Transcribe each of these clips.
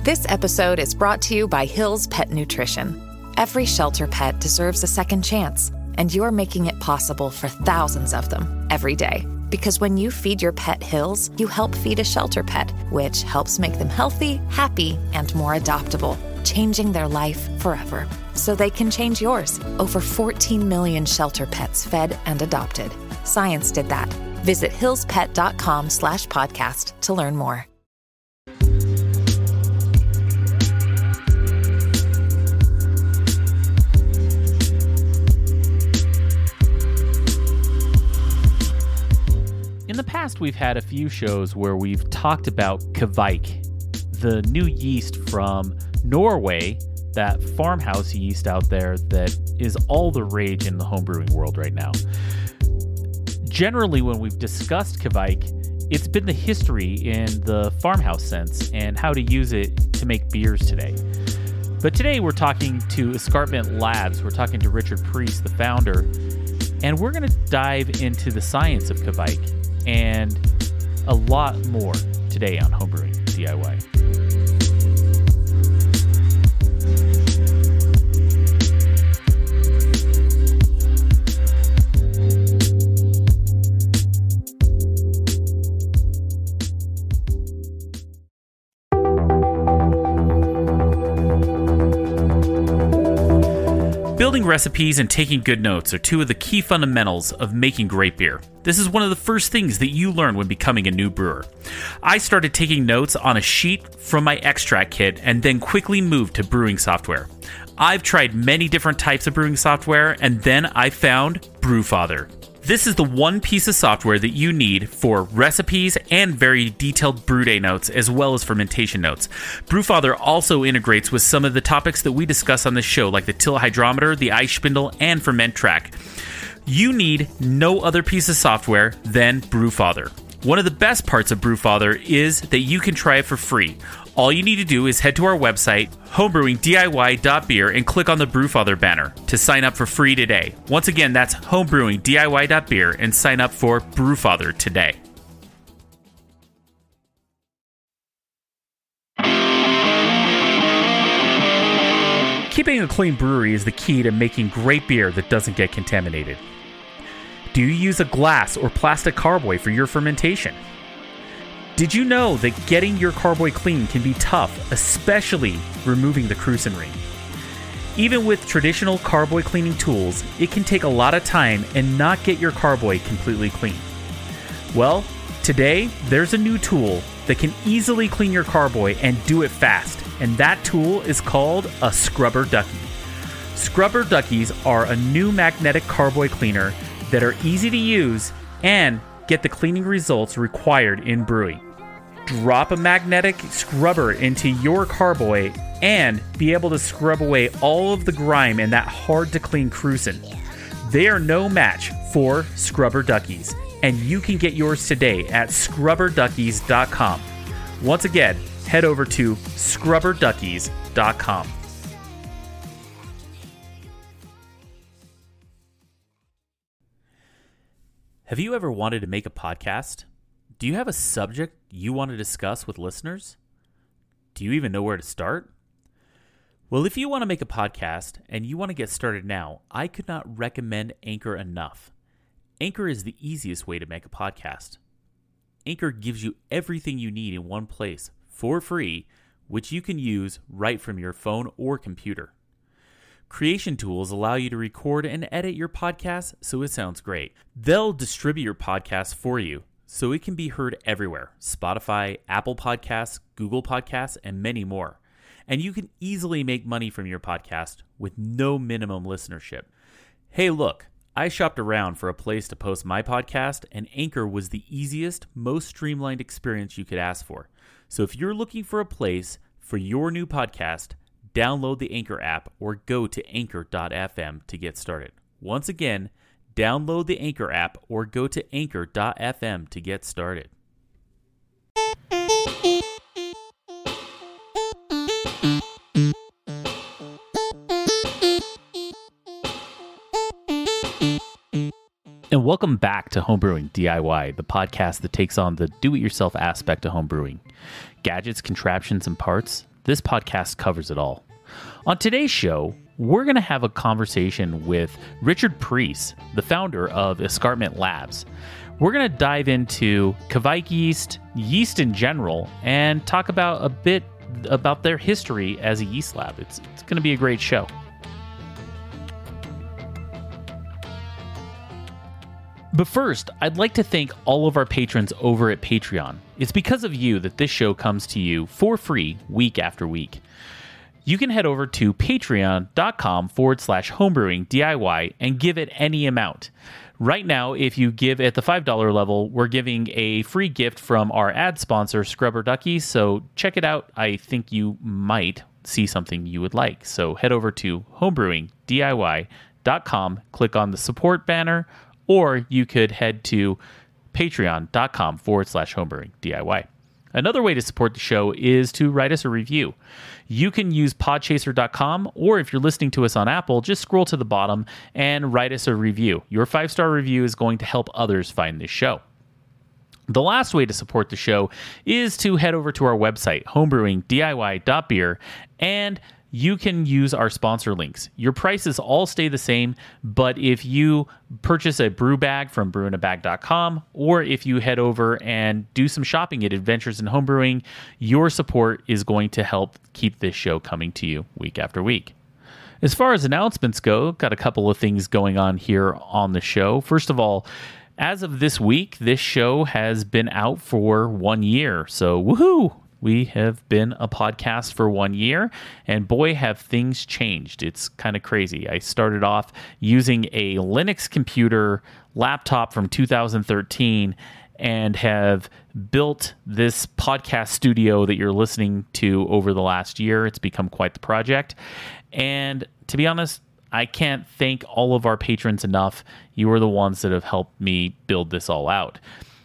This episode is brought to you by Hill's Pet Nutrition. Every shelter pet deserves a second chance, and you're making it possible for thousands of them every day. Because when you feed your pet Hill's, you help feed a shelter pet, which helps make them healthy, happy, and more adoptable, changing their life forever. So they can change yours. Over 14 million shelter pets fed and adopted. Science did that. Visit hillspet.com/podcast to learn more. In the past, we've had a few shows where we've talked about Kveik, the new yeast from Norway, that farmhouse yeast out there that is all the rage in the homebrewing world right now. Generally, when we've discussed Kveik, it's been the history in the farmhouse sense and how to use it to make beers today. But today we're talking to Escarpment Labs. We're talking to Richard Priest, the founder, and we're going to dive into the science of Kveik and a lot more today on Homebrewing DIY. Building recipes and taking good notes are two of the key fundamentals of making great beer. This is one of the first things that you learn when becoming a new brewer. I started taking notes on a sheet from my extract kit and then quickly moved to brewing software. I've tried many different types of brewing software, and then I found Brewfather. This is the one piece of software that you need for recipes and very detailed brew day notes, as well as fermentation notes. Brewfather also integrates with some of the topics that we discuss on this show, like the till hydrometer, the ice spindle, and ferment track. You need no other piece of software than Brewfather. One of the best parts of Brewfather is that you can try it for free. All you need to do is head to our website, homebrewingdiy.beer, and click on the Brewfather banner to sign up for free today. Once again, that's homebrewingdiy.beer and sign up for Brewfather today. Keeping a clean brewery is the key to making great beer that doesn't get contaminated. Do you use a glass or plastic carboy for your fermentation? Did you know that getting your carboy clean can be tough, especially removing the crucin ring? Even with traditional carboy cleaning tools, it can take a lot of time and not get your carboy completely clean. Well, today there's a new tool that can easily clean your carboy and do it fast, and that tool is called a Scrubber Ducky. Scrubber Duckies are a new magnetic carboy cleaner that are easy to use and get the cleaning results required in brewing. Drop a magnetic scrubber into your carboy and be able to scrub away all of the grime and that hard to clean crucin. They are no match for Scrubber Duckies, and you can get yours today at scrubberduckies.com. Once again, head over to scrubberduckies.com. Have you ever wanted to make a podcast? Do you have a subject you want to discuss with listeners? Do you even know where to start? Well, if you want to make a podcast and you want to get started now, I could not recommend Anchor enough. Anchor is the easiest way to make a podcast. Anchor gives you everything you need in one place for free, which you can use right from your phone or computer. Creation tools allow you to record and edit your podcast so it sounds great. They'll distribute your podcast for you so it can be heard everywhere: Spotify, Apple Podcasts, Google Podcasts, and many more. And you can easily make money from your podcast with no minimum listenership. Hey, look, I shopped around for a place to post my podcast, and Anchor was the easiest, most streamlined experience you could ask for. So if you're looking for a place for your new podcast, download the Anchor app or go to anchor.fm to get started. Once again, download the Anchor app or go to anchor.fm to get started. And welcome back to Homebrewing DIY, the podcast that takes on the do-it-yourself aspect of homebrewing. Gadgets, contraptions, and parts, this podcast covers it all. On today's show, we're going to have a conversation with Richard Preece, the founder of Escarpment Labs. We're going to dive into Kveik yeast, yeast in general, and talk about a bit about their history as a yeast lab. It's going to be a great show. But first, I'd like to thank all of our patrons over at Patreon. It's because of you that this show comes to you for free week after week. You can head over to patreon.com/homebrewingdiy and give it any amount. Right now, if you give at the $5 level, we're giving a free gift from our ad sponsor, Scrubber Ducky. So check it out. I think you might see something you would like. So head over to homebrewingdiy.com, click on the support banner, or you could head to patreon.com/homebrewingdiy. Another way to support the show is to write us a review. You can use podchaser.com, or if you're listening to us on Apple, just scroll to the bottom and write us a review. Your 5-star review is going to help others find this show. The last way to support the show is to head over to our website, homebrewingdiy.beer, and you can use our sponsor links. Your prices all stay the same, but if you purchase a brew bag from brewinabag.com, or if you head over and do some shopping at Adventures in Homebrewing, your support is going to help keep this show coming to you week after week. As far as announcements go, got a couple of things going on here on the show. First of all, as of this week, this show has been out for 1 year, so woohoo! We have been a podcast for 1 year, and boy, have things changed. It's kind of crazy. I started off using a Linux computer laptop from 2013 and have built this podcast studio that you're listening to over the last year. It's become quite the project. And to be honest, I can't thank all of our patrons enough. You are the ones that have helped me build this all out.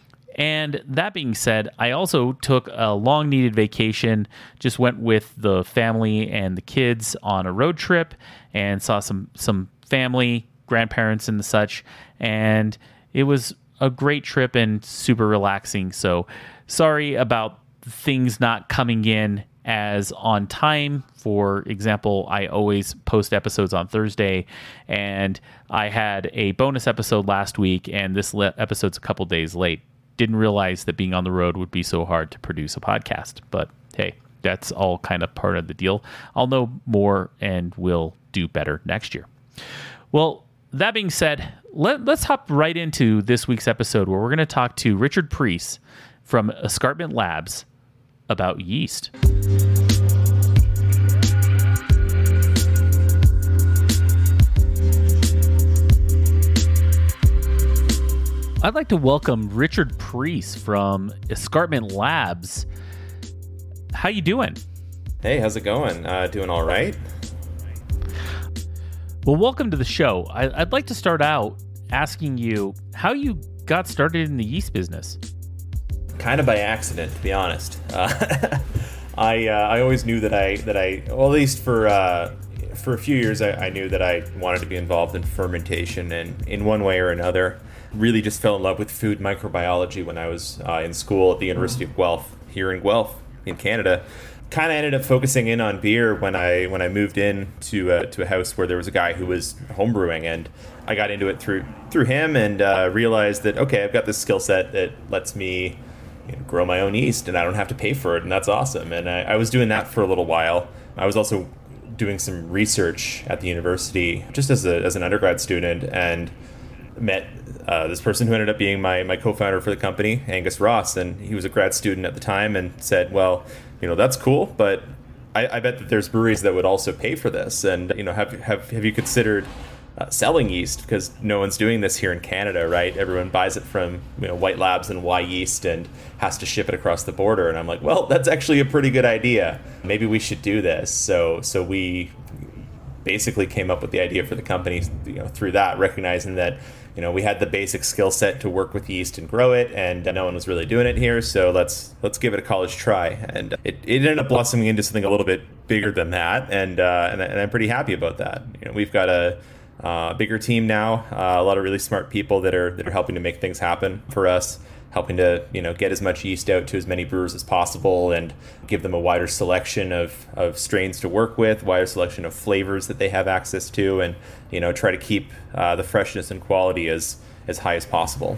And that being said, I also took a long-needed vacation, just went with the family and the kids on a road trip and saw some family, grandparents and the such, and it was a great trip and super relaxing. So sorry about things not coming in as on time. For example, I always post episodes on Thursday, and I had a bonus episode last week, and this episode's a couple days late. Didn't realize that being on the road would be so hard to produce a podcast. But hey, that's all kind of part of the deal. I'll know more and will do better next year. Well, that being said, let's hop right into this week's episode where we're going to talk to Richard Preece from Escarpment Labs about yeast. I'd like to welcome Richard Preece from Escarpment Labs. How you doing? Hey, how's it going? Doing all right. Well, welcome to the show. I'd like to start out asking you how you got started in the yeast business. Kind of by accident, to be honest. I always knew that I well, at least for a few years, I knew that I wanted to be involved in fermentation, and in one way or another, really just fell in love with food microbiology when I was in school at the University of Guelph, here in Guelph, in Canada. Kind of ended up focusing in on beer when I moved in to a house where there was a guy who was homebrewing, and I got into it through him, and realized that, okay, I've got this skill set that lets me grow my own yeast, and I don't have to pay for it, and that's awesome. And I was doing that for a little while. I was also doing some research at the university just as an undergrad student, and met this person who ended up being my co-founder for the company, Angus Ross, and he was a grad student at the time, and said, well, that's cool, but I bet that there's breweries that would also pay for this, and have you considered selling yeast, because no one's doing this here in Canada, right? Everyone buys it from White Labs and Y Yeast and has to ship it across the border. And I'm like, well, that's actually a pretty good idea. Maybe we should do this. So we basically came up with the idea for the company, through that, recognizing that we had the basic skill set to work with yeast and grow it, and no one was really doing it here. So let's give it a college try. And it ended up blossoming into something a little bit bigger than that, and I'm pretty happy about that. We've got a bigger team now, a lot of really smart people that are helping to make things happen for us. helping to get as much yeast out to as many brewers as possible and give them a wider selection of strains to work with, wider selection of flavors that they have access to, and try to keep the freshness and quality as high as possible.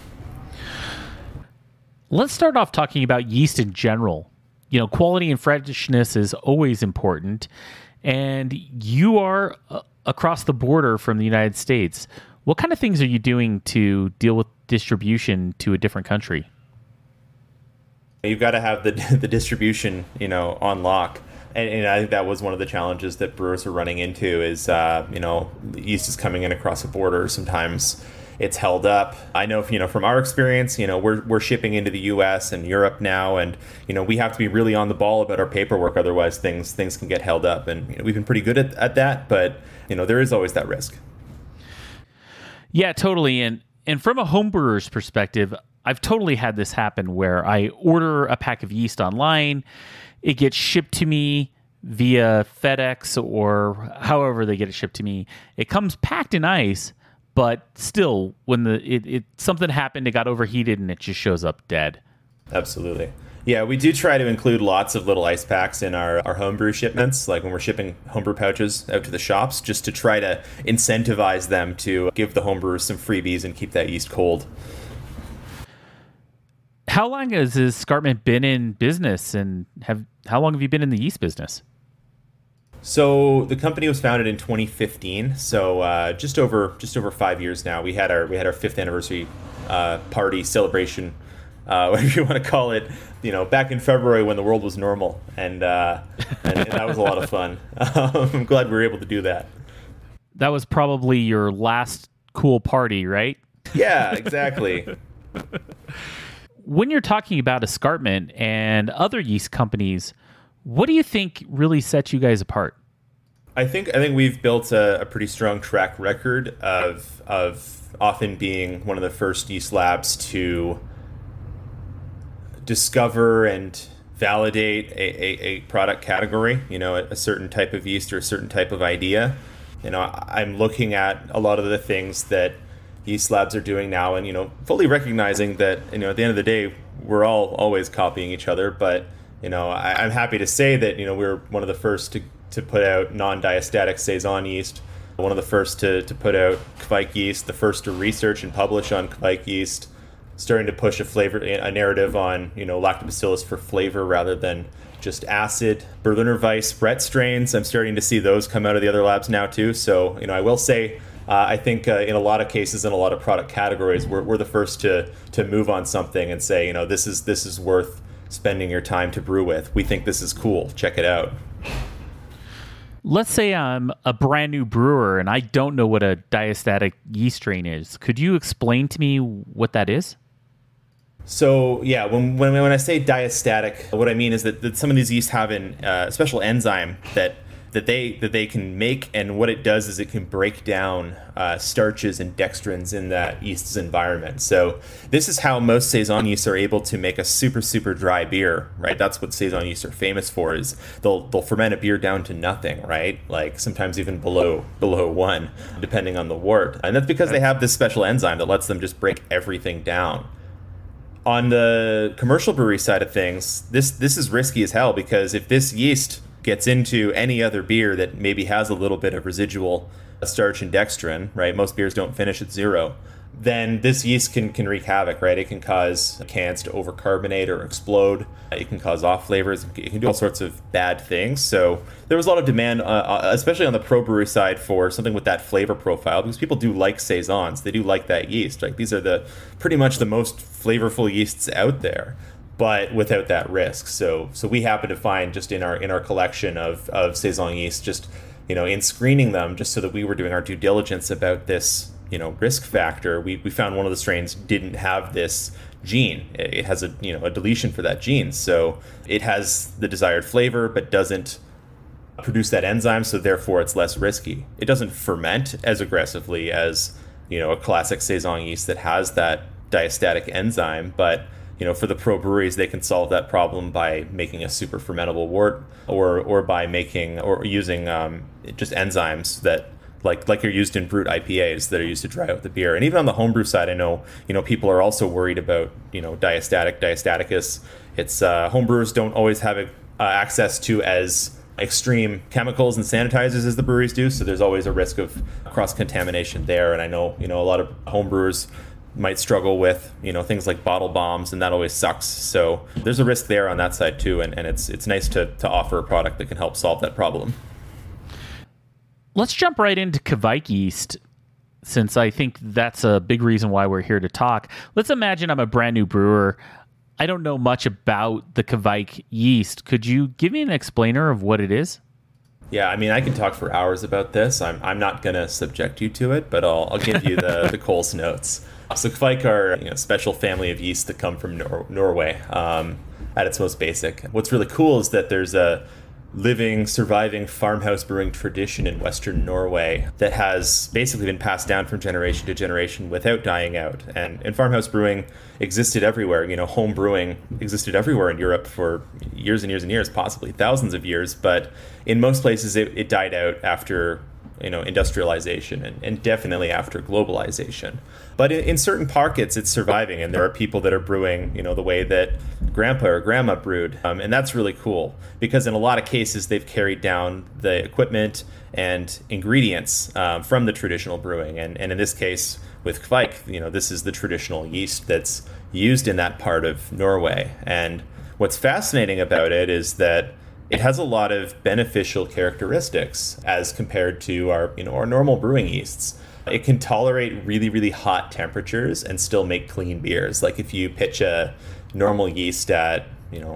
Let's start off talking about yeast in general. Quality and freshness is always important, and you are across the border from the United States. What kind of things are you doing to deal with distribution to a different country? You've got to have the distribution, on lock. And I think that was one of the challenges that brewers are running into is, yeast is coming in across the border. Sometimes it's held up. I know, from our experience, we're shipping into the U.S. and Europe now, and we have to be really on the ball about our paperwork. Otherwise, things can get held up, and we've been pretty good at that. But there is always that risk. Yeah, totally. And from a homebrewer's perspective, I've totally had this happen where I order a pack of yeast online, it gets shipped to me via FedEx or however they get it shipped to me. It comes packed in ice, but still, when something happened, it got overheated and it just shows up dead. Absolutely. Yeah, we do try to include lots of little ice packs in our homebrew shipments, like when we're shipping homebrew pouches out to the shops, just to try to incentivize them to give the homebrewers some freebies and keep that yeast cold. How long has Escarpment been in business, and how long have you been in the yeast business? So the company was founded in 2015, so just over 5 years now. We had our fifth anniversary party celebration, whatever you want to call it, back in February when the world was normal, and that was a lot of fun. I'm glad we were able to do that. That was probably your last cool party, right? Yeah, exactly. When you're talking about Escarpment and other yeast companies, what do you think really sets you guys apart? I think we've built a pretty strong track record of often being one of the first yeast labs to discover and validate a product category, a certain type of yeast or a certain type of idea. I'm looking at a lot of the things that yeast labs are doing now and, fully recognizing that, at the end of the day, we're all always copying each other. But, I'm happy to say that, we're one of the first to put out non-diastatic Saison yeast, one of the first to put out Kveik yeast, the first to research and publish on Kveik yeast, starting to push a narrative on, lactobacillus for flavor rather than just acid. Berliner Weiss Brett strains, I'm starting to see those come out of the other labs now too. So, I will say, I think in a lot of cases, in a lot of product categories, we're the first to move on something and say, this is worth spending your time to brew with. We think this is cool. Check it out. Let's say I'm a brand new brewer and I don't know what a diastatic yeast strain is. Could you explain to me what that is? So yeah, when I say diastatic, what I mean is that some of these yeasts have a special enzyme that they can make, and what it does is it can break down starches and dextrins in that yeast's environment. So this is how most Saison yeasts are able to make a super, super dry beer, right? That's what Saison yeasts are famous for, is they'll ferment a beer down to nothing, right? Like sometimes even below 1, depending on the wort. And that's because they have this special enzyme that lets them just break everything down. On the commercial brewery side of things, this is risky as hell, because if this yeast gets into any other beer that maybe has a little bit of residual starch and dextrin, right? Most beers don't finish at 0. Then this yeast can wreak havoc, right? It can cause cans to overcarbonate or explode. It can cause off flavors. It can do all sorts of bad things. So there was a lot of demand, especially on the pro brewery side, for something with that flavor profile, because people do like Saisons. They do like that yeast. Like these are pretty much the most flavorful yeasts out there, but without that risk. So we happen to find, just in our collection of Saison yeast, just in screening them, just so that we were doing our due diligence about this risk factor, we found one of the strains didn't have this gene. It has a deletion for that gene, so it has the desired flavor but doesn't produce that enzyme, so therefore it's less risky. It doesn't ferment as aggressively as a classic Saison yeast that has that diastatic enzyme, but for the pro breweries, they can solve that problem by making a super fermentable wort, or by making or using just enzymes that like are used in brut IPAs that are used to dry out the beer. And even on the homebrew side, I know, people are also worried about, diastaticus. It's homebrewers don't always have access to as extreme chemicals and sanitizers as the breweries do, so there's always a risk of cross-contamination there. And I know, a lot of homebrewers might struggle with, things like bottle bombs, and that always sucks. So there's a risk there on that side too, and it's nice to offer a product that can help solve that problem. Let's jump right into Kveik yeast, since I think that's a big reason why we're here to talk. Let's imagine I'm a brand new brewer. I don't know much about the Kveik yeast. Could you give me an explainer of what it is? Yeah, I mean, I can talk for hours about this. I'm not going to subject you to it, but I'll give you the Coles notes. So Kveik are a special family of yeast that come from Norway at its most basic. What's really cool is that there's a living, surviving farmhouse brewing tradition in Western Norway that has basically been passed down from generation to generation without dying out. And farmhouse brewing existed everywhere. Home brewing existed everywhere in Europe for years and years and years, possibly thousands of years. But in most places, it died out after industrialization and definitely after globalization. But in certain pockets, it's surviving, and there are people that are brewing, the way that grandpa or grandma brewed. And that's really cool, because in a lot of cases, they've carried down the equipment and ingredients from the traditional brewing. And in this case, with Kveik, this is the traditional yeast that's used in that part of Norway. And what's fascinating about it is that it has a lot of beneficial characteristics as compared to our normal brewing yeasts. It can tolerate really, really hot temperatures and still make clean beers. Like if you pitch a normal yeast at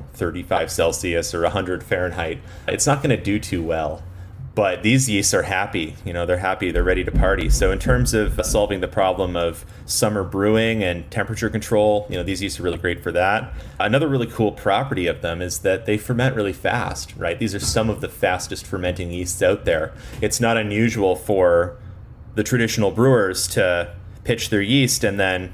35 Celsius or 100 Fahrenheit, it's not going to do too well. But these yeasts are happy. They're happy. They're ready to party. So in terms of solving the problem of summer brewing and temperature control, these yeasts are really great for that. Another really cool property of them is that they ferment really fast, right? These are some of the fastest fermenting yeasts out there. It's not unusual for the traditional brewers to pitch their yeast and then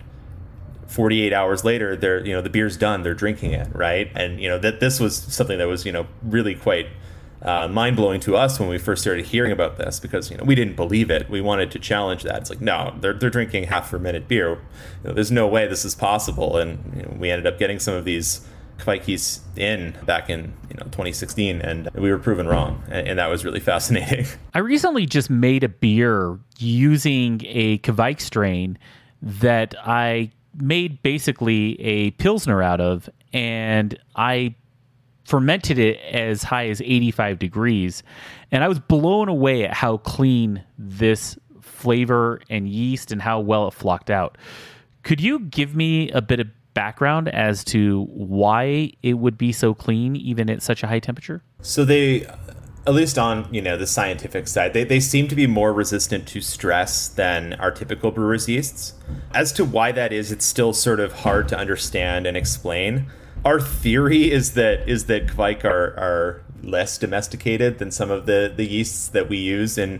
48 hours later, the beer's done. They're drinking it, right? And that this was something that was really quite mind-blowing to us when we first started hearing about this, because we didn't believe it. We wanted to challenge that. It's like, no, they're drinking half fermented beer. There's no way this is possible. And we ended up getting some of these Kveik yeasts back in 2016, and we were proven wrong, and that was really fascinating. I recently just made a beer using a Kveik strain that I made basically a Pilsner out of, and I fermented it as high as 85 degrees. And I was blown away at how clean this flavor and yeast and how well it flocked out. Could you give me a bit of background as to why it would be so clean even at such a high temperature? So they, at least on the scientific side, they seem to be more resistant to stress than our typical brewer's yeasts. As to why that is, it's still sort of hard to understand and explain. Our theory is that Kveik are less domesticated than some of the yeasts that we use in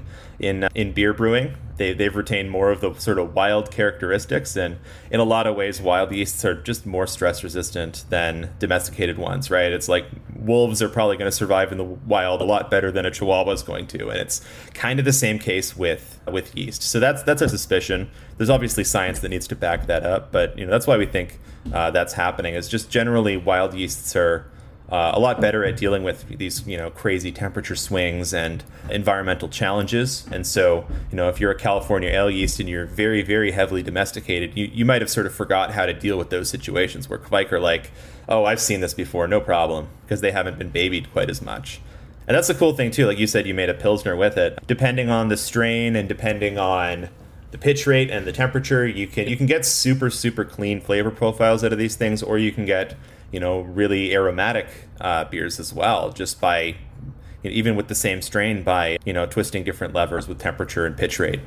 beer brewing. They've retained more of the sort of wild characteristics, and in a lot of ways, wild yeasts are just more stress resistant than domesticated ones, right? It's like wolves are probably going to survive in the wild a lot better than a Chihuahua is going to, and it's kind of the same case with yeast. So that's our suspicion. There's obviously science that needs to back that up, but that's why we think that's happening. Is just generally wild yeasts are a lot better at dealing with these crazy temperature swings and environmental challenges. And so if you're a California ale yeast and you're very, very heavily domesticated, you might have sort of forgot how to deal with those situations, where Kveik are like, oh, I've seen this before, no problem, because they haven't been babied quite as much. And that's the cool thing too. Like you said, you made a Pilsner with it. Depending on the strain and depending on the pitch rate and the temperature, you can get super, super clean flavor profiles out of these things, or you can get really aromatic beers as well, just by even with the same strain, by twisting different levers with temperature and pitch rate.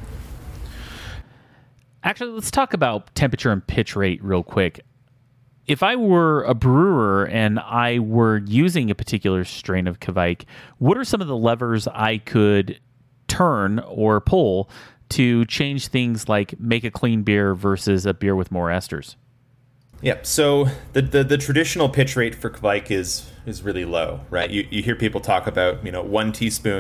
Actually, let's talk about temperature and pitch rate real quick. If I were a brewer and I were using a particular strain of Kveik, what are some of the levers I could turn or pull to change things like make a clean beer versus a beer with more esters? Yeah, so the traditional pitch rate for Kveik is really low, right? You hear people talk about 1 teaspoon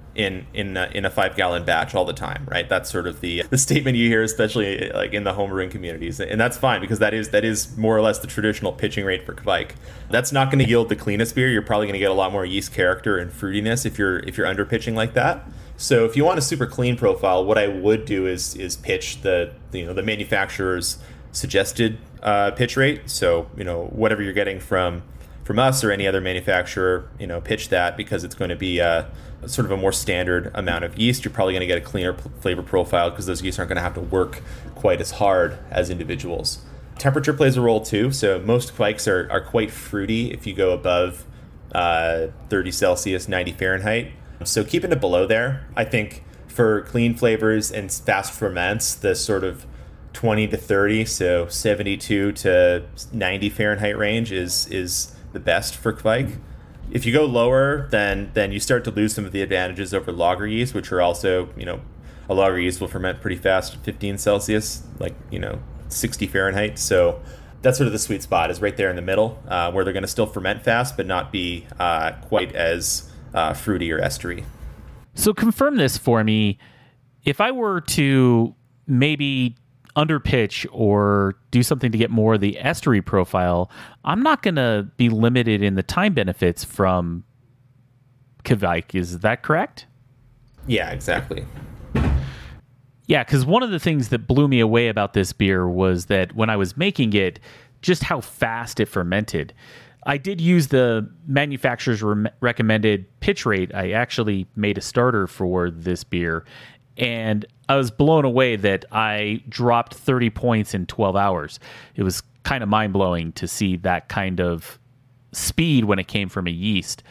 in a 5-gallon batch all the time, right? That's sort of the statement you hear, especially like in the homebrewing communities, and that's fine because that is more or less the traditional pitching rate for Kvike. That's not going to yield the cleanest beer. You're probably going to get a lot more yeast character and fruitiness if you're under pitching like that. So if you want a super clean profile, what I would do is pitch the manufacturer's suggested pitch rate. So whatever you're getting from us or any other manufacturer, pitch that, because it's going to be sort of a more standard amount of yeast. You're probably going to get a cleaner flavor profile because those yeasts aren't going to have to work quite as hard as individuals. Temperature plays a role too. So most Kvikes are quite fruity if you go above 30 Celsius, 90 Fahrenheit. So keeping it below there, I think for clean flavors and fast ferments, the sort of 20 to 30, so 72 to 90 Fahrenheit range is the best for Kvike. If you go lower, then you start to lose some of the advantages over lager yeast, which are also, a lager yeast will ferment pretty fast at 15 Celsius, 60 Fahrenheit. So that's sort of the sweet spot, is right there in the middle, where they're going to still ferment fast, but not be quite as fruity or estery. So confirm this for me. If I were to maybe underpitch or do something to get more of the estery profile, I'm not going to be limited in the time benefits from Kvike. Is that correct? Yeah, exactly. Yeah, because one of the things that blew me away about this beer was that when I was making it, just how fast it fermented. I did use the manufacturer's recommended pitch rate. I actually made a starter for this beer, and I was blown away that I dropped 30 points in 12 hours. It was kind of mind-blowing to see that kind of speed when it came from a yeast.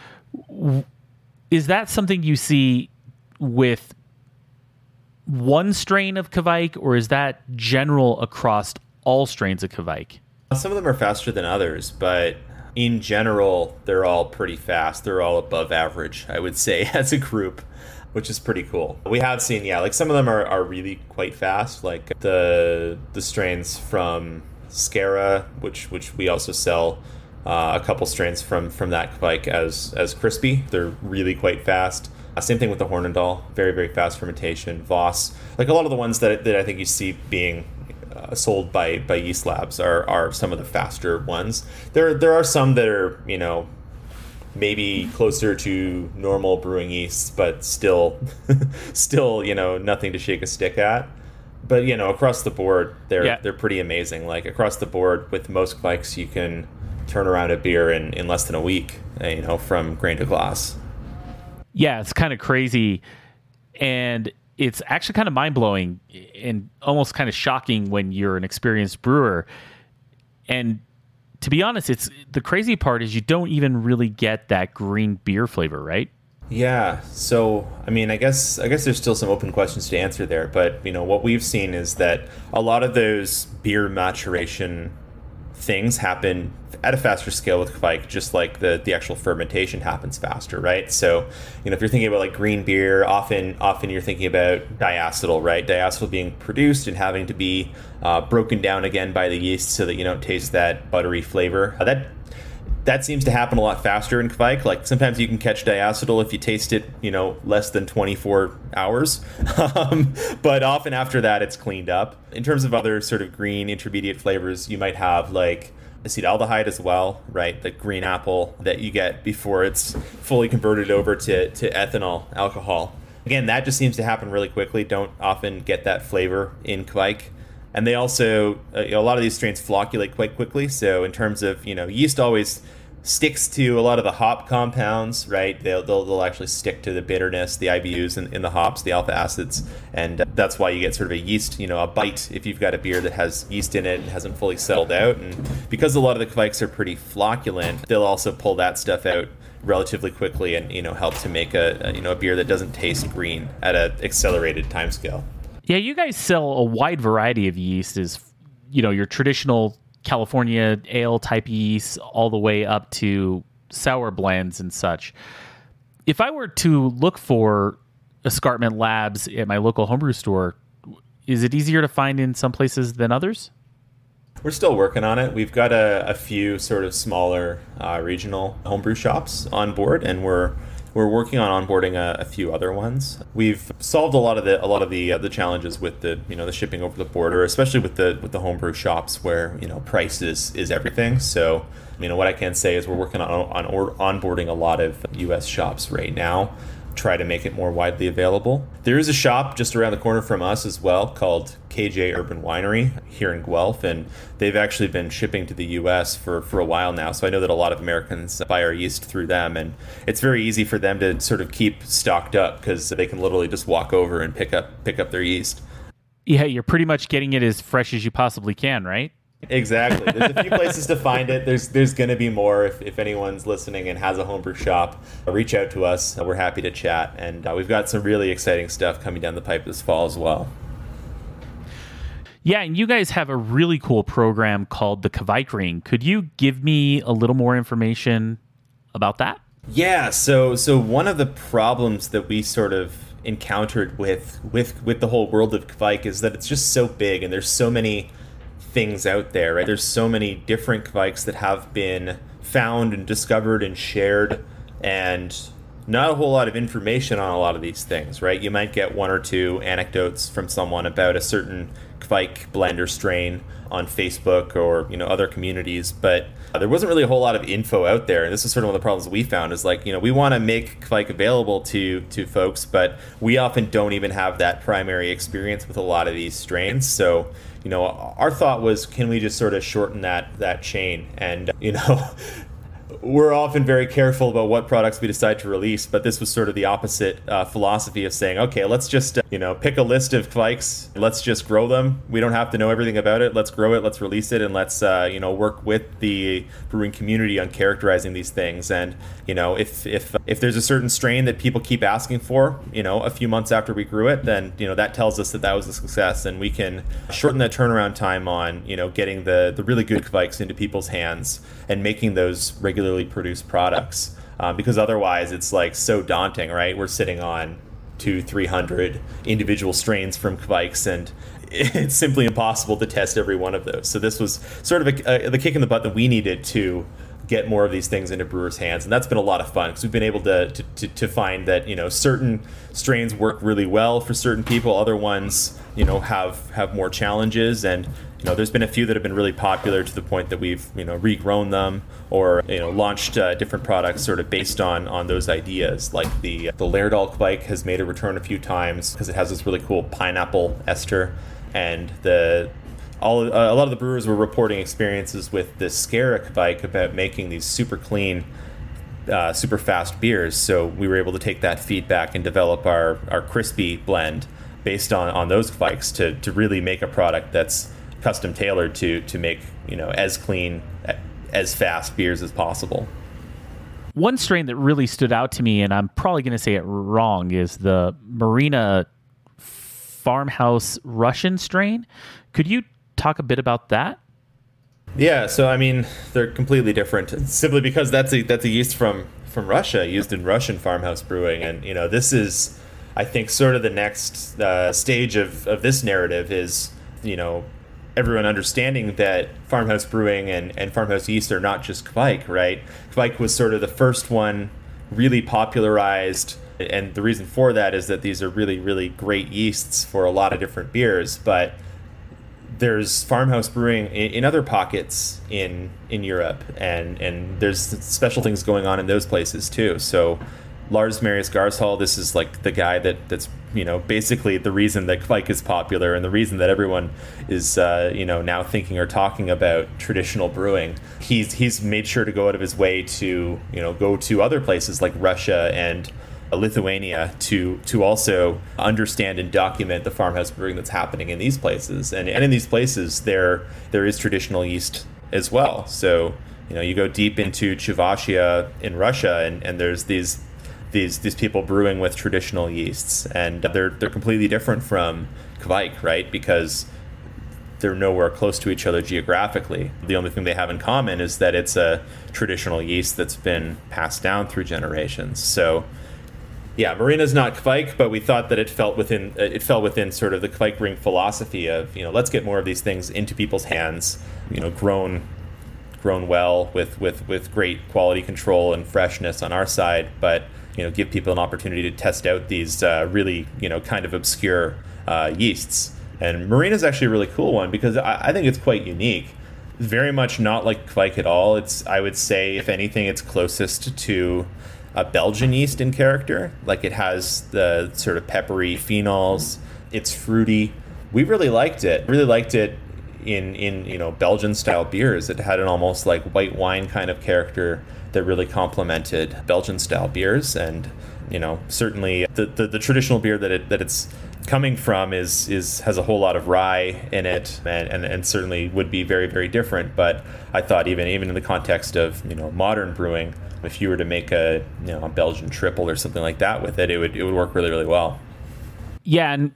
Is that something you see with one strain of Kvike, or is that general across all strains of Kvike? Some of them are faster than others, but in general, they're all pretty fast. They're all above average, I would say, as a group, which is pretty cool. We have seen, some of them are really quite fast, like the strains from Scara, which we also sell a couple strains from that Kvike as crispy. They're really quite fast. Same thing with the Hornindal, very, very fast fermentation. Voss, like a lot of the ones that I think you see being sold by yeast labs are some of the faster ones. There are some that are, maybe closer to normal brewing yeasts, but still nothing to shake a stick at. But across the board, they're pretty amazing. Like across the board with most Kvikes, you can turn around a beer in less than a week, from grain to glass. Yeah, it's kind of crazy, and it's actually kind of mind-blowing and almost kind of shocking when you're an experienced brewer. And to be honest, it's the crazy part is you don't even really get that green beer flavor, right? Yeah. So, I guess there's still some open questions to answer there, but what we've seen is that a lot of those beer maturation things happen at a faster scale with Kvike, just like the actual fermentation happens faster, right? So, if you're thinking about like green beer, often you're thinking about diacetyl, right? Diacetyl being produced and having to be broken down again by the yeast so that you don't taste that buttery flavor. That seems to happen a lot faster in Kvike. Like sometimes you can catch diacetyl if you taste it, less than 24 hours. But often after that, it's cleaned up. In terms of other sort of green intermediate flavors, you might have like acetaldehyde as well, right? The green apple that you get before it's fully converted over to ethanol alcohol. Again, that just seems to happen really quickly. Don't often get that flavor in Kvike. And they also, a lot of these strains flocculate quite quickly. So in terms of, yeast always sticks to a lot of the hop compounds, right? They'll actually stick to the bitterness, the IBUs in the hops, the alpha acids. And that's why you get sort of a yeast, a bite if you've got a beer that has yeast in it and hasn't fully settled out. And because a lot of the Kvikes are pretty flocculent, they'll also pull that stuff out relatively quickly and, help to make a beer that doesn't taste green at an accelerated timescale. Yeah, you guys sell a wide variety of yeast, as your traditional California ale type yeast all the way up to sour blends and such. If I were to look for Escarpment Labs at my local homebrew store, is it easier to find in some places than others? We're still working on it. We've got a few sort of smaller regional homebrew shops on board, and we're we're working on onboarding a few other ones. We've solved a lot of the challenges with the shipping over the border, especially with the homebrew shops where price is everything. So what I can say is we're working on onboarding a lot of U.S. shops right now, try to make it more widely available. There is a shop just around the corner from us as well called KJ Urban Winery here in Guelph, and they've actually been shipping to the US for a while now. So I know that a lot of Americans buy our yeast through them, and it's very easy for them to sort of keep stocked up because they can literally just walk over and pick up their yeast. Yeah, you're pretty much getting it as fresh as you possibly can, right? Exactly. There's a few places to find it. There's going to be more. If anyone's listening and has a homebrew shop, reach out to us. We're happy to chat. And we've got some really exciting stuff coming down the pipe this fall as well. Yeah, and you guys have a really cool program called the Kveikring. Could you give me a little more information about that? Yeah, so one of the problems that we sort of encountered with the whole world of Kveik is that it's just so big and there's so many things out there, right? There's so many different Kveiks that have been found and discovered and shared, and not a whole lot of information on a lot of these things, right? You might get one or two anecdotes from someone about a certain Kveik blend or strain on Facebook or other communities, but there wasn't really a whole lot of info out there. And this is sort of one of the problems we found is we want to make Kveik available to folks, but we often don't even have that primary experience with a lot of these strains. So our thought was, can we just sort of shorten that chain? And we're often very careful about what products we decide to release, but this was sort of the opposite philosophy of saying, okay, let's just pick a list of Kveiks, let's just grow them. We don't have to know everything about it. Let's grow it, let's release it, and let's work with the brewing community on characterizing these things. And if there's a certain strain that people keep asking for, a few months after we grew it, then that tells us that was a success, and we can shorten that turnaround time on getting the really good Kveiks into people's hands and making those regularly produced products, because otherwise it's so daunting, right? We're sitting on 200-300 individual strains from Kveiks, and it's simply impossible to test every one of those. So this was sort of the kick in the butt that we needed to get more of these things into brewers' hands, and that's been a lot of fun because we've been able to find that certain strains work really well for certain people, other ones have more challenges, and there's been a few that have been really popular to the point that we've regrown them or launched different products sort of based on those ideas. Like the Laerdal Kveik has made a return a few times because it has this really cool pineapple ester, and a lot of the brewers were reporting experiences with the Skara Kveik about making these super clean, super fast beers. So we were able to take that feedback and develop our crispy blend based on those Kveiks to really make a product that's custom tailored to make as clean, as fast beers as possible. One strain that really stood out to me, and I'm probably going to say it wrong, is the Marina Farmhouse Russian strain. Could you talk a bit about that? Yeah, so they're completely different simply because that's a yeast from Russia, used in Russian farmhouse brewing, and this is, I think, sort of the next stage of this narrative is everyone understanding that farmhouse brewing and farmhouse yeast are not just Kveik, right? Kveik was sort of the first one really popularized, and the reason for that is that these are really, really great yeasts for a lot of different beers, but there's farmhouse brewing in other pockets in Europe, and there's special things going on in those places too. So Lars Marius Garshol, this is the guy that's basically the reason that Kveik is popular and the reason that everyone is now thinking or talking about traditional brewing. He's made sure to go out of his way to go to other places like Russia and Lithuania to also understand and document the farmhouse brewing that's happening in these places. And in these places there is traditional yeast as well. So you go deep into Chuvashia in Russia and there's these people brewing with traditional yeasts, and they're completely different from Kveik, right? Because they're nowhere close to each other geographically. The only thing they have in common is that it's a traditional yeast that's been passed down through generations. So yeah, Marina's not Kveik, but we thought that it fell within sort of the Kveikring philosophy of let's get more of these things into people's hands, grown well with great quality control and freshness on our side, but give people an opportunity to test out these really, kind of obscure yeasts. And Marina is actually a really cool one because I think it's quite unique. Very much not like Kvike at all. I would say, if anything, it's closest to a Belgian yeast in character. Like, it has the sort of peppery phenols. It's fruity. We really liked it. Really liked it in Belgian style beers. It had an almost like white wine kind of character that really complemented Belgian style beers. And certainly the traditional beer that it's coming from has a whole lot of rye in it, and certainly would be very, very different. But I thought even in the context of modern brewing, if you were to make a Belgian triple or something like that with it, it would work really, really well. Yeah, and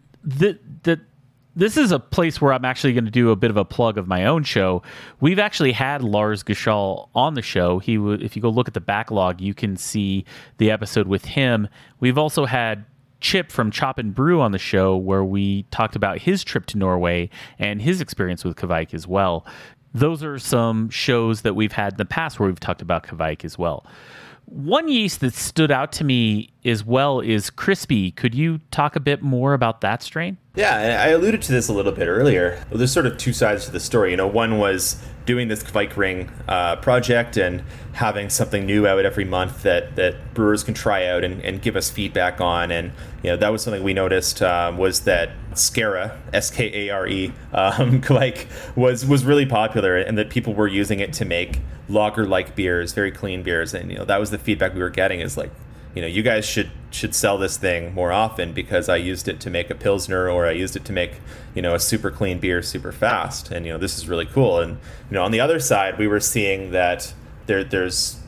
this is a place where I'm actually going to do a bit of a plug of my own show. We've actually had Lars Gashal on the show. If you go look at the backlog, you can see the episode with him. We've also had Chip from Chop and Brew on the show, where we talked about his trip to Norway and his experience with Kvike as well. Those are some shows that we've had in the past where we've talked about Kvike as well. One yeast that stood out to me as well is Crispy. Could you talk a bit more about that strain? Yeah, I alluded to this a little bit earlier. There's sort of two sides to the story. One was doing this Kvike Ring project and having something new out every month that brewers can try out and give us feedback on. And that was something we noticed was that Skare, Skare, Kvike was really popular, and that people were using it to make lager-like beers, very clean beers. And that was the feedback we were getting, is like, you guys should sell this thing more often, because I used it to make a Pilsner, or I used it to make, a super clean beer super fast. And, this is really cool. And, on the other side, we were seeing that there's,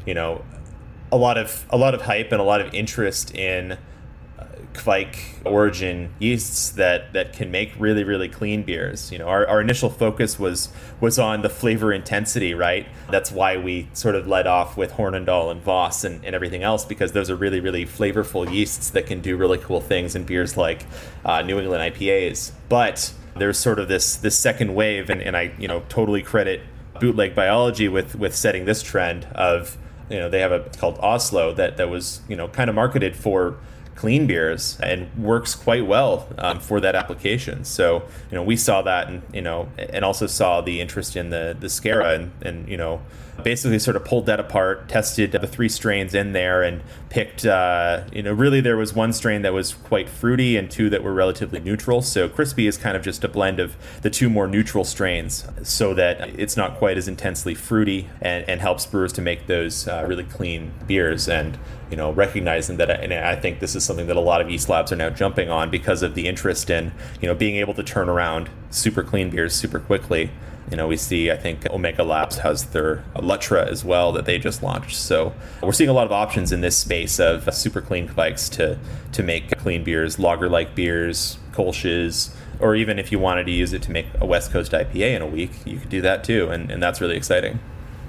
a lot of hype and a lot of interest in Kvike origin yeasts that can make really, really clean beers. Our initial focus was on the flavor intensity, right? That's why we sort of led off with Hornindal and Voss and everything else, because those are really, really flavorful yeasts that can do really cool things in beers like New England IPAs. But there's sort of this second wave, and I totally credit Bootleg Biology with setting this trend of, they have it's called Oslo that was kind of marketed for clean beers and works quite well for that application. So we saw that, and also saw the interest in the Skara, and basically sort of pulled that apart, tested the three strains in there, and picked really there was one strain that was quite fruity and two that were relatively neutral. So Crispy is kind of just a blend of the two more neutral strains, so that it's not quite as intensely fruity, and helps brewers to make those really clean beers. And recognizing that, and I think this is something that a lot of yeast labs are now jumping on because of the interest in being able to turn around super clean beers super quickly. We see, I think Omega Labs has their Lutra as well that they just launched. So we're seeing a lot of options in this space of super clean Kvikes to make clean beers, lager-like beers, Kolsch's, or even if you wanted to use it to make a West Coast IPA in a week, you could do that too, and that's really exciting.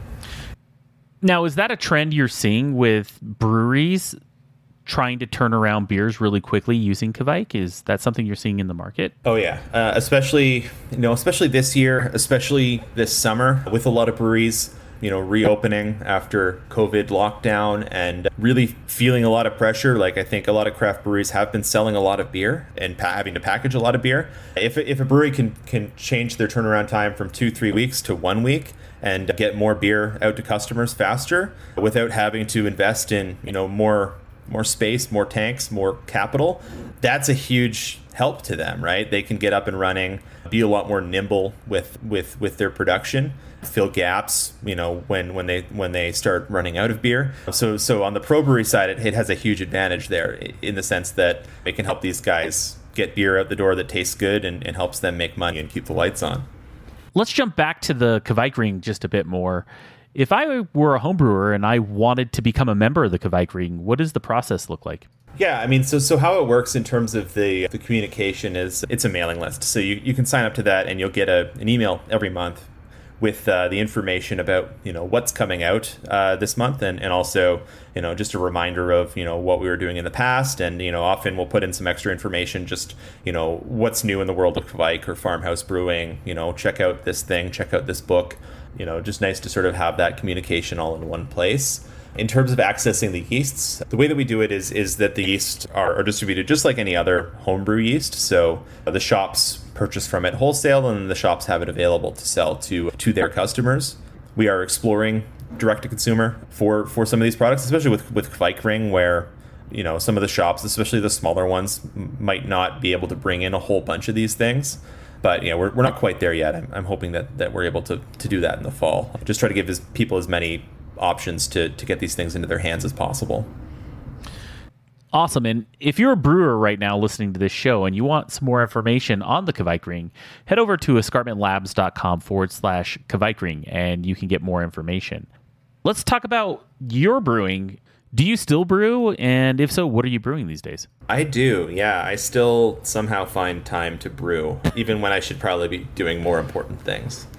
Now, is that a trend you're seeing with breweries trying to turn around beers really quickly using Kvike? Is that something you're seeing in the market? Oh yeah, especially this year, especially this summer, with a lot of breweries reopening after COVID lockdown and really feeling a lot of pressure. Like, I think a lot of craft breweries have been selling a lot of beer and having to package a lot of beer. If a brewery can change their turnaround time from 2-3 weeks to 1 week and get more beer out to customers faster without having to invest in more space, more tanks, more capital, that's a huge help to them, right? They can get up and running, be a lot more nimble with their production, fill gaps, when they start running out of beer. So on the pro brewery side, it has a huge advantage there, in the sense that it can help these guys get beer out the door that tastes good and helps them make money and keep the lights on. Let's jump back to the Kvike Ring just a bit more. If I were a home brewer and I wanted to become a member of the Kvike Ring, what does the process look like? Yeah, I mean, so how it works in terms of the communication is it's a mailing list. So you can sign up to that, and you'll get an email every month with the information about what's coming out this month, and also just a reminder of what we were doing in the past, and often we'll put in some extra information, just what's new in the world of Kvike or farmhouse brewing. Check out this thing, check out this book. Just nice to sort of have that communication all in one place. In terms of accessing the yeasts, the way that we do it is that the yeasts are distributed just like any other homebrew yeast. So the shops purchase from it wholesale, and then the shops have it available to sell to their customers. We are exploring direct-to-consumer for some of these products, especially with Kvikering, where some of the shops, especially the smaller ones, might not be able to bring in a whole bunch of these things. But we're not quite there yet. I'm hoping that we're able to do that in the fall. Just try to give people as many options to get these things into their hands as possible. Awesome. And if you're a brewer right now listening to this show and you want some more information on the Kvikering, head over to escarpmentlabs.com/Kvikering and you can get more information. Let's talk about your brewing. Do you still brew? And if so, what are you brewing these days? I do, yeah. I still somehow find time to brew, even when I should probably be doing more important things.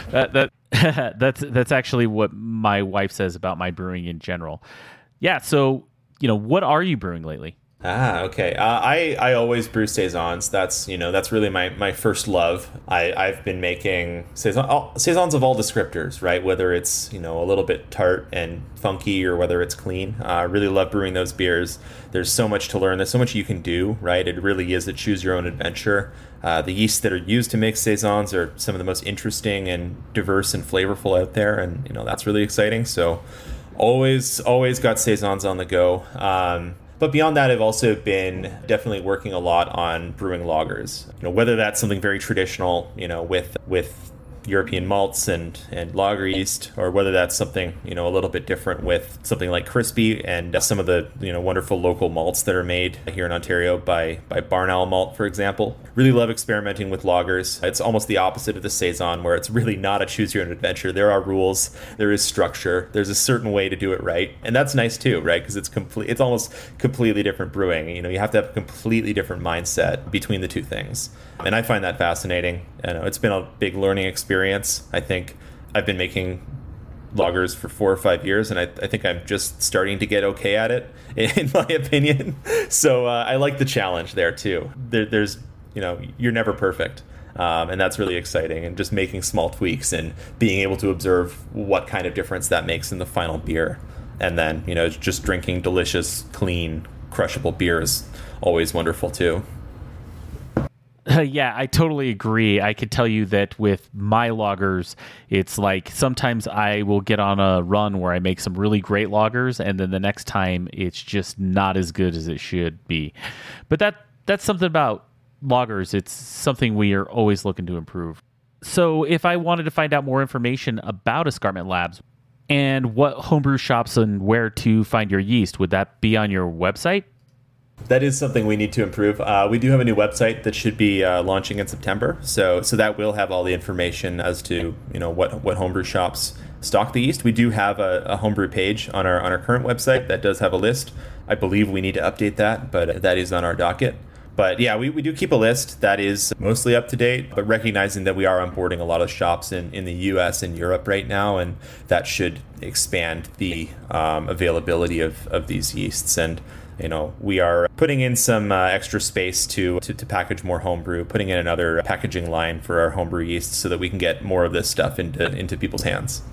That's actually what my wife says about my brewing in general. Yeah, so, what are you brewing lately? Okay. I always brew saisons. That's really my first love. I've been making saisons of all descriptors, right? Whether it's a little bit tart and funky or whether it's clean. I really love brewing those beers. There's so much to learn. There's so much you can do, right? It really is a choose your own adventure. The yeasts that are used to make saisons are some of the most interesting and diverse and flavorful out there, and that's really exciting. So always got saisons on the go. But beyond that, I've also been definitely working a lot on brewing lagers. Whether that's something very traditional, with European malts and lager yeast, or whether that's something a little bit different with something like Crispy and some of the wonderful local malts that are made here in Ontario by Barn Owl Malt, for example. Really love experimenting with lagers. It's almost the opposite of the saison, where it's really not a choose your own adventure. There are rules, there is structure, there's a certain way to do it right, and that's nice too, right? Because it's almost completely different brewing. You have to have a completely different mindset between the two things, and I find that fascinating. It's been a big learning experience. I think I've been making lagers for 4 or 5 years, and I think I'm just starting to get okay at it, in my opinion. So I like the challenge there too. There's you're never perfect, and that's really exciting. And just making small tweaks and being able to observe what kind of difference that makes in the final beer, and then just drinking delicious, clean, crushable beer is always wonderful too. Yeah, I totally agree. I could tell you that with my lagers, it's like sometimes I will get on a run where I make some really great lagers, and then the next time it's just not as good as it should be. But that's something about lagers. It's something we are always looking to improve. So if I wanted to find out more information about Escarpment Labs and what homebrew shops and where to find your yeast, would that be on your website? That is something we need to improve. We do have a new website that should be launching in September, so that will have all the information as to what homebrew shops stock the yeast. We do have a homebrew page on our current website that does have a list. I believe we need to update that, but that is on our docket. But yeah, we do keep a list that is mostly up to date, but recognizing that we are onboarding a lot of shops in the US and Europe right now, and that should expand the availability of these yeasts. And we are putting in some extra space to package more homebrew, putting in another packaging line for our homebrew yeast so that we can get more of this stuff into people's hands.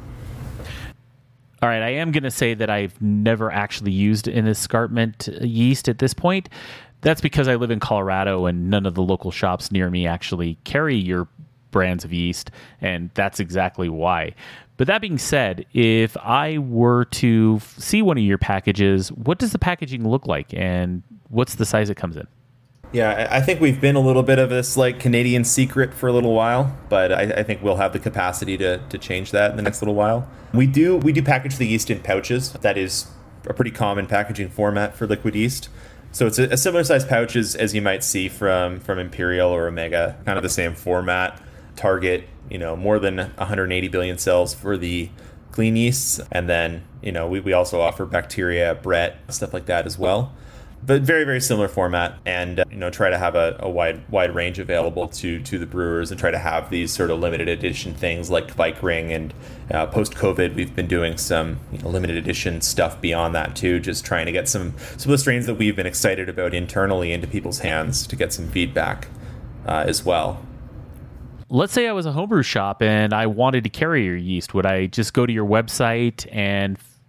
All right, I am going to say that I've never actually used an escarpment yeast at this point. That's because I live in Colorado and none of the local shops near me actually carry your brands of yeast, and that's exactly why. But that being said, if I were to see one of your packages, what does the packaging look like, and what's the size it comes in? Yeah, I think we've been a little bit of this Canadian secret for a little while, but I think we'll have the capacity to change that in the next little while. We do package the yeast in pouches. That is a pretty common packaging format for liquid yeast. So it's a similar size pouch as you might see from Imperial or Omega, kind of the same format. Target, more than 180 billion cells for the clean yeasts. And then, we also offer bacteria, Brett, stuff like that as well. But very, very similar format, and try to have a wide range available to the brewers, and try to have these sort of limited edition things like Kvikering, and post-COVID we've been doing some limited edition stuff beyond that too, just trying to get some of the strains that we've been excited about internally into people's hands to get some feedback as well. Let's say I was a homebrew shop and I wanted to carry your yeast. Would I just go to your website and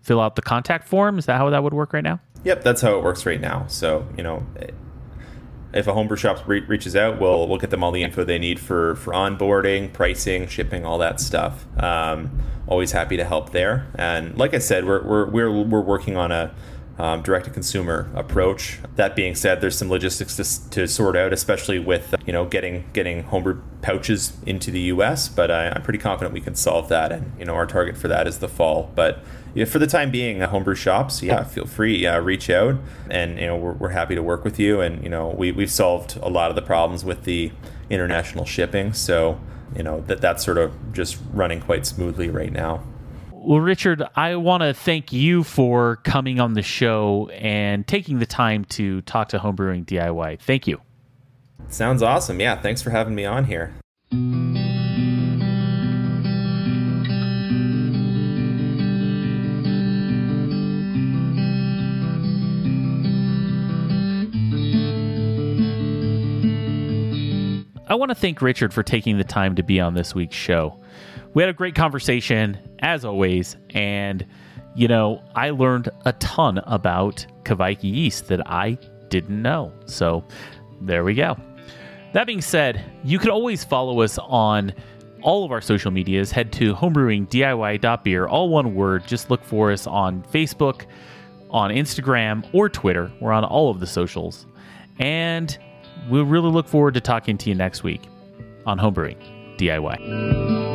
fill out the contact form. Is that how that would work right now? Yep, that's how it works right now. So, if a homebrew shop reaches out, we'll get them all the info they need for onboarding, pricing, shipping, all that stuff. Always happy to help there. And like I said, we're working on a direct-to-consumer approach. That being said, there's some logistics to sort out, especially with getting homebrew pouches into the U.S. But I'm pretty confident we can solve that, and our target for that is the fall. But for the time being, homebrew shops, feel free, reach out, and we're happy to work with you. And we've solved a lot of the problems with the international shipping, so that's sort of just running quite smoothly right now. Well, Richard, I want to thank you for coming on the show and taking the time to talk to Homebrewing DIY. Thank you. Sounds awesome. Yeah, thanks for having me on here. I want to thank Richard for taking the time to be on this week's show. We had a great conversation, as always, and, I learned a ton about Kveik yeast that I didn't know. So there we go. That being said, you can always follow us on all of our social medias. Head to homebrewingdiy.beer, all one word. Just look for us on Facebook, on Instagram, or Twitter. We're on all of the socials. And we'll really look forward to talking to you next week on Homebrewing DIY.